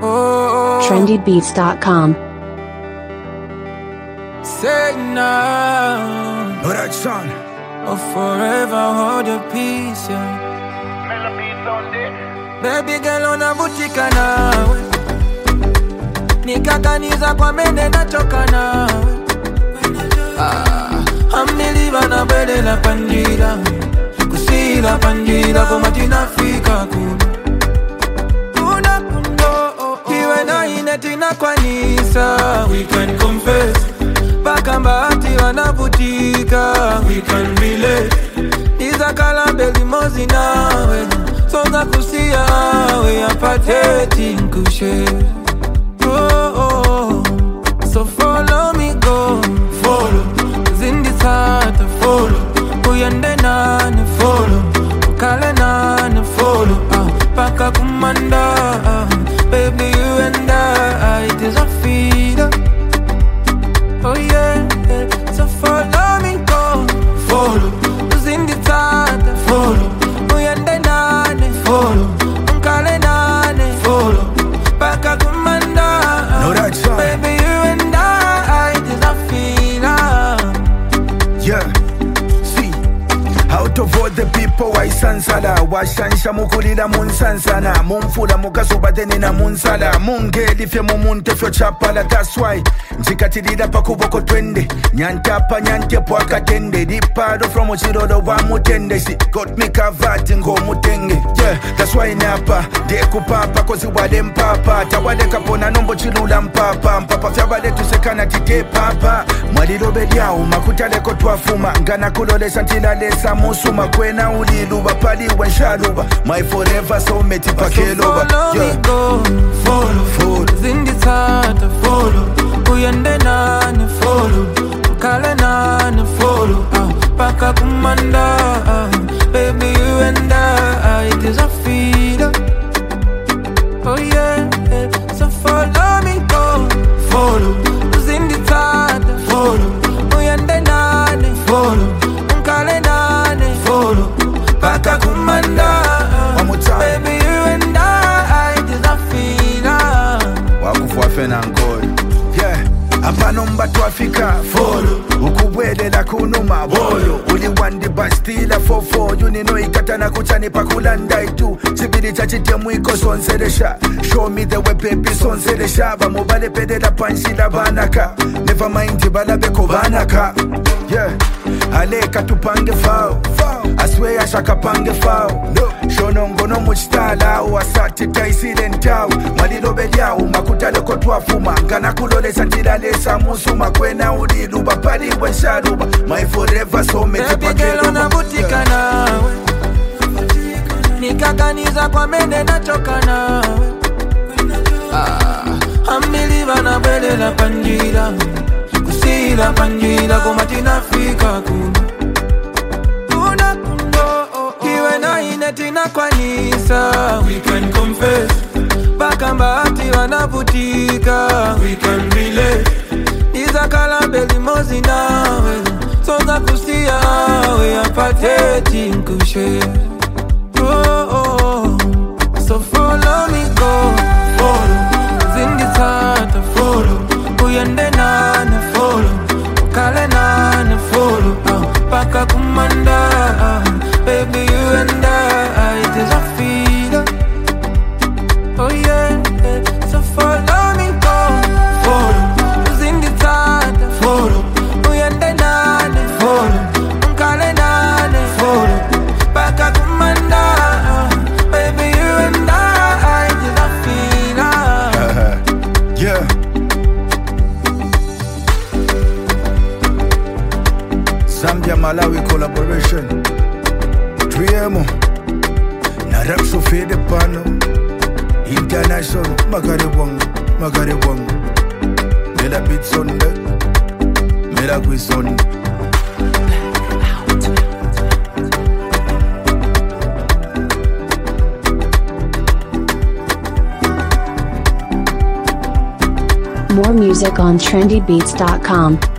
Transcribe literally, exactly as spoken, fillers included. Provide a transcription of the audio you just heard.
Oh, trendy beats dot com. say now, Know that song? or forever hold your peace, yeah. Baby girl unavutika nawe, nikakaniza kwa mende nachoka nawe. Ah, amniliva na bele la panjira, kusila panjira kwa matina fika kuna. Kuna kundo, iwe na inetina kwa nisa, we can confess. Baka mbati wanavutika, we can relate. Iza kalambe limozi nawe, songa kusia we apateti nkushe. Oh, oh, so follow me go, follow. Zindi sata follow, uyende nane follow, kale nane follow. Ah, paka kumanda, ah, baby you and I, it is a feeder. Oh yeah, yeah, so follow me go, follow. Zindi sata follow, uyende nane follow, kale nane follow, paka kumanda. Know that song? Baby you and I, it is a feeder. Yeah, see, out of all the people why sansala washansha mukulira munsansana mumfula mukasobateni na munsala mungeli fye mumunte fyo chapala. That's why njikatilira pakuboko twende nyantapa nyantepo akatende dipado from uchirodo wa mutende. She got me covered ngo mutenge. Yeah, that's why napa dekupapa kozi wale mpapa tawale kapona nombo chilula mpapa mpapa fyabale tusekana tike papa mwalilobe lyao makutaleko twafuma ngana kulolesa ntilalesa musuma kwena uliluba paliwe nshaluba my forever soulmate pakeloba. Follow me go, follow, Follow. Zindi tata follow, uyende nane follow, kale nane follow. Ah, paka kumanda, ah, baby you and I, it is a feeder. Oh yeah, yeah, so follow me go, follow. Zindi tata follow, uyende nane follow, kale nane follow, paka kumanda. One more time. Baby you and I, it is a feeder. Wakufuwa fena nkoi. Yeah, apano mba twafika follow ukubwelela kunuma bolo uli wandi bastila fofo yunino ikatana kuchani pakulanda itu chibiri chachite mwiko sonseresha. Show me the way baby sonseresha bamubale pedela panshila banaka never mind bala beko banaka. Yeah, aleka tupange fao, I swear ashaka pange fao. No, shonongo no muchitala wasati taisile ntao malilobe lyao makutaleko twafuma ngana kulolesa ntilalesa musuma kwena uliluba paliwe nshaluba my forever soulmate Baby girl unavutika nawe, nikakaniza kwa mende nachoka nawe. Ah, ambiliva na bele la panjira, kusila panjira kwa matina fika kuna. Kuna kundo, iwe na inetina kwa nisa, we can confess. Baka mbati wanavutika, we can relate. Iza kalambe limozi nawe, songa kusia we apateti nkushe. Oh, oh, so follow me go, follow. Zindi tata follow, uyende nane follow, kale nane follow. Ah, paka kumanda, ah, baby you and I, it is a feeder. Oh yeah, yeah, so follow me go, follow. Zindi tata follow, uyende nane follow, kale nane follow, paka kumanda. Ah, baby you and I, it is a feeder. Yeah, Zambia Malawi collaboration Triemo na rap so fede pano international magare bongo magare bongo mela beat sonde mela kwi sonde. More music on trendy beats dot com.